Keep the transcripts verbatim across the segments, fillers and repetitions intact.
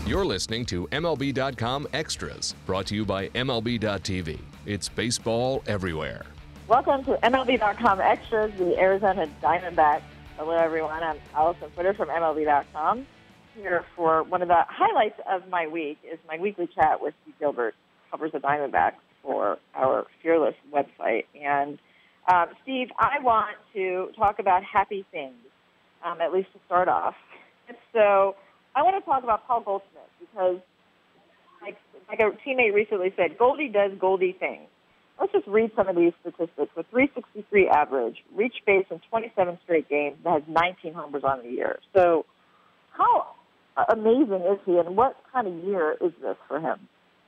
You're listening to M L B dot com Extras, brought to you by M L B dot T V. It's baseball everywhere. Welcome to M L B dot com Extras, the Arizona Diamondbacks. Hello, everyone. I'm Allison Footer from M L B dot com. Here for one of the highlights of my week is my weekly chat with Steve Gilbert, who covers the Diamondbacks for our Fearless website. And um, Steve, I want to talk about happy things, um, at least to start off. And so I want to talk about Paul Goldschmidt because, like, like a teammate recently said, Goldie does Goldie things. Let's just read some of these statistics. With three sixty-three average, reached base in twenty-seven straight games, that has nineteen homers on the year. So how amazing is he, and what kind of year is this for him?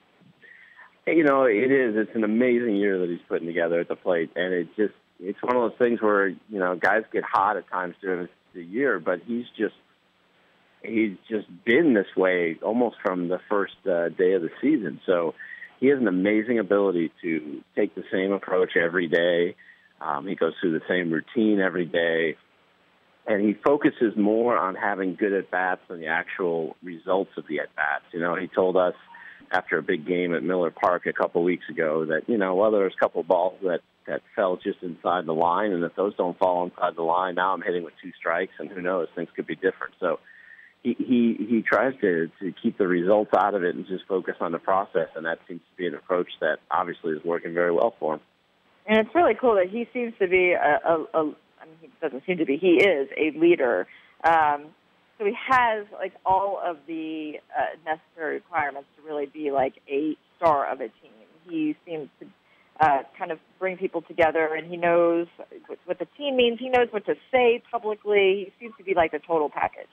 You know, it is. It's an amazing year that he's putting together at the plate, and it just it's one of those things where, you know, guys get hot at times during the year, but he's just he's just been this way almost from the first uh, day of the season. So he has an amazing ability to take the same approach every day. Um, he goes through the same routine every day, and he focuses more on having good at-bats than the actual results of the at-bats. You know, he told us after a big game at Miller Park a couple of weeks ago that, you know, well, there was a couple of balls that, that fell just inside the line, and if those don't fall inside the line, now I'm hitting with two strikes, and who knows, things could be different. So he he, he tries to, to keep the results out of it and just focus on the process, and that seems to be an approach that obviously is working very well for him. And it's really cool that he seems to be a, a, a I mean, he doesn't seem to be, he is a leader. Um, So he has, like, all of the uh, necessary requirements to really be, like, a star of a team. He seems to uh, kind of bring people together, and he knows what the team means. He knows what to say publicly. He seems to be, like, a total package.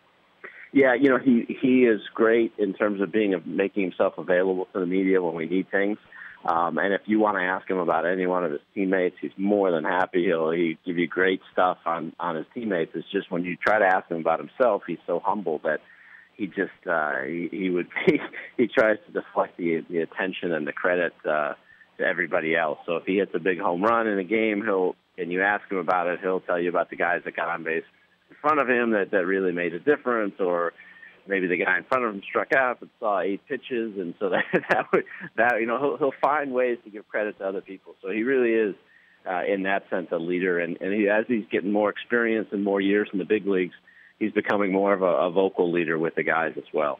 Yeah, you know, he, he is great in terms of being making himself available to the media when we need things. Um, and if you want to ask him about any one of his teammates, he's more than happy. He'll he give you great stuff on, on his teammates. It's just when you try to ask him about himself, he's so humble that he just uh, he, he would he, he tries to deflect the the attention and the credit uh, to everybody else. So if he hits a big home run in a game, he'll and you ask him about it, he'll tell you about the guys that got on base in front of him that, that really made a difference, or maybe the guy in front of him struck out but saw eight pitches, and so that that would that you know he'll he'll find ways to give credit to other people. So he really is, uh, in that sense, a leader. And and he, as he's getting more experience and more years in the big leagues, he's becoming more of a, a vocal leader with the guys as well.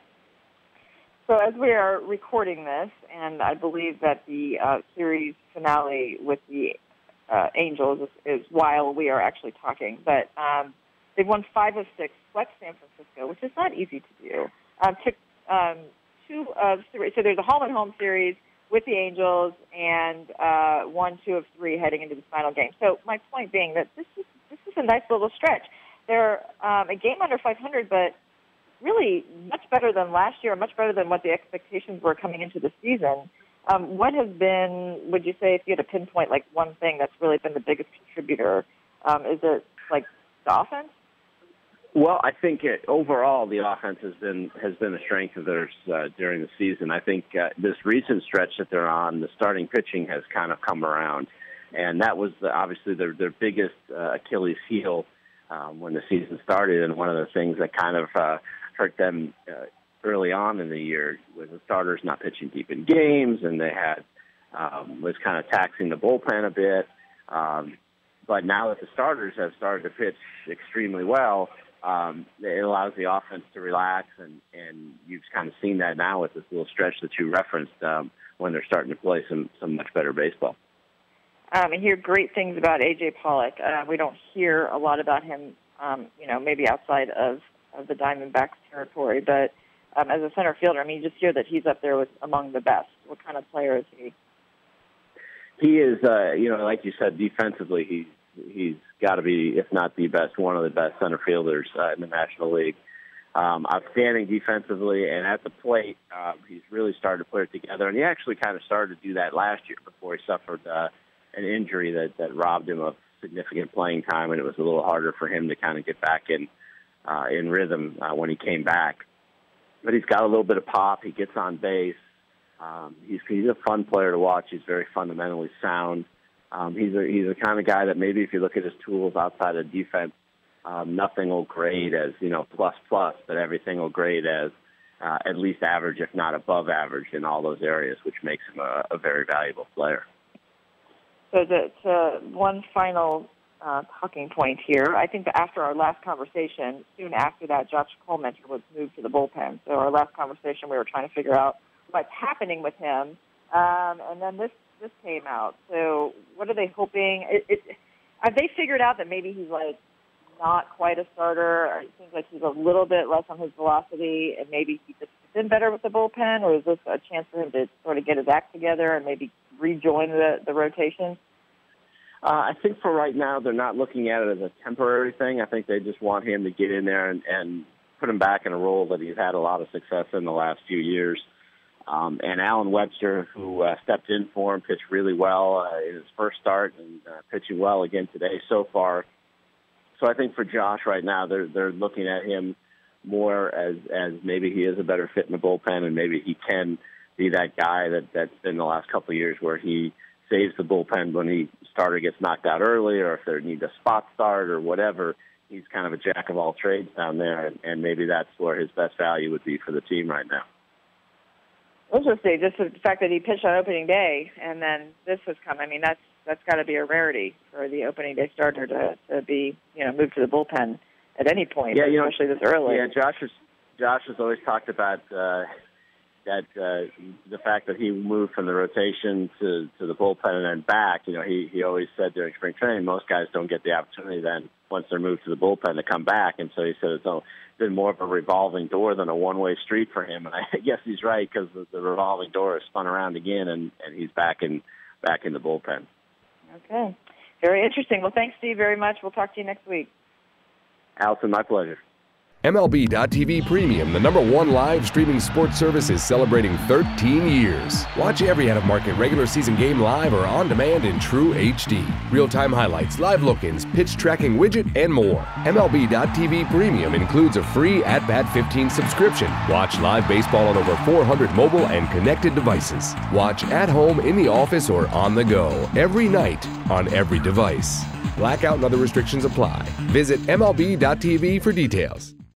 So as we are recording this, and I believe that the uh, series finale with the uh, Angels is, is while we are actually talking, but. Um, They've won five of six, swept San Francisco, which is not easy to do. Um, took um, two of three. So there's a home-and-home series with the Angels, and uh, one, two of three heading into the final game. So my point being that this is this is a nice little stretch. They're um, a game under five hundred, but really much better than last year, much better than what the expectations were coming into the season. Um, what has been, would you say, if you had to pinpoint like one thing that's really been the biggest contributor, um, is it like the offense? Well, I think it, overall the offense has been has been a strength of theirs uh, during the season. I think uh, this recent stretch that they're on, the starting pitching has kind of come around, and that was the, obviously their their biggest uh, Achilles heel um, when the season started, and one of the things that kind of uh, hurt them uh, early on in the year was the starters not pitching deep in games, and they had um, was kind of taxing the bullpen a bit. Um, but now that the starters have started to pitch extremely well, Um, it allows the offense to relax, and, and you've kind of seen that now with this little stretch that you referenced um, when they're starting to play some, some much better baseball. Um, I hear great things about A J Pollock. Uh, we don't hear a lot about him, um, you know, maybe outside of, of the Diamondbacks territory, but um, as a center fielder, I mean, you just hear that he's up there with among the best. What kind of player is he? He is, uh, you know, like you said, defensively, he's He's got to be, if not the best, one of the best center fielders uh, in the National League. Um, outstanding defensively, and at the plate, um, he's really started to put it together. And he actually kind of started to do that last year before he suffered uh, an injury that, that robbed him of significant playing time, and it was a little harder for him to kind of get back in uh, in rhythm uh, when he came back. But he's got a little bit of pop. He gets on base. Um, he's, he's a fun player to watch. He's very fundamentally sound. Um, he's a he's the kind of guy that maybe if you look at his tools outside of defense, um, nothing will grade as, you know, plus plus, but everything will grade as uh, at least average, if not above average, in all those areas, which makes him a, a very valuable player. So the, to one final uh, talking point here, I think that after our last conversation, soon after that, Josh Collmenter was moved to the bullpen. So our last conversation, we were trying to figure out what's happening with him, um, and then this this came out. So what are they hoping? It, it, have they figured out that maybe he's like not quite a starter, or it seems like he's a little bit less on his velocity, and maybe he just fits in better with the bullpen, or is this a chance for him to sort of get his act together and maybe rejoin the, the rotation? Uh, I think for right now, they're not looking at it as a temporary thing. I think they just want him to get in there and, and put him back in a role that he's had a lot of success in the last few years. Um, and Alan Webster, who uh, stepped in for him, pitched really well uh, in his first start and uh, pitching well again today so far. So I think for Josh right now, they're they're looking at him more as as maybe he is a better fit in the bullpen, and maybe he can be that guy that that's been the last couple of years where he saves the bullpen when he starter gets knocked out early, or if they need a spot start or whatever. He's kind of a jack of all trades down there, and, and maybe that's where his best value would be for the team right now. Interesting, just the fact that he pitched on opening day, and then this has come. I mean, that's that's got to be a rarity for the opening day starter to, to be, you know, moved to the bullpen at any point, yeah, you especially know, this early. Yeah, Josh has Josh has always talked about uh, that uh, the fact that he moved from the rotation to, to the bullpen and then back. You know, he he always said during spring training most guys don't get the opportunity then once they're moved to the bullpen to come back, and so he said it's all. Been more of a revolving door than a one-way street for him, and I guess he's right because the, the revolving door is spun around again, and, and he's back in back in the bullpen. Okay, very interesting. Well, thanks, Steve, very much. We'll talk to you next week. Allison, my pleasure. M L B dot T V Premium, the number one live streaming sports service, is celebrating thirteen years. Watch every out-of-market regular season game live or on demand in true H D. Real-time highlights, live look-ins, pitch tracking widget, and more. M L B dot T V Premium includes a free At Bat fifteen subscription. Watch live baseball on over four hundred mobile and connected devices. Watch at home, in the office, or on the go every night on every device. Blackout and other restrictions apply. Visit M L B dot T V for details.